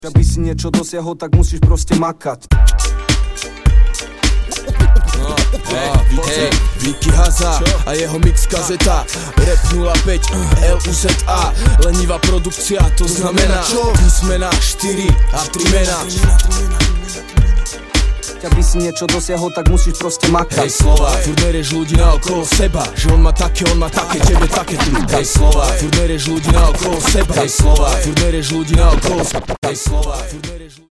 Aby si niečo dosiahol, tak musíš proste makať. Vicky Haza a jeho mix kazeta Rap 05 LUZA Lenivá produkcia, to znamená písmena 4 a 3 mená. Aby si niečo dosiahol, tak musíš proste makať. Hej slova, furt nerieš ľudí naokolo seba, že on má také, tebe také tu. Hej slova, furt nerieš ľudí naokolo seba. Hej slova, furt nerieš ľudí naokolo seba. Hej slova, furt nerieš ľudí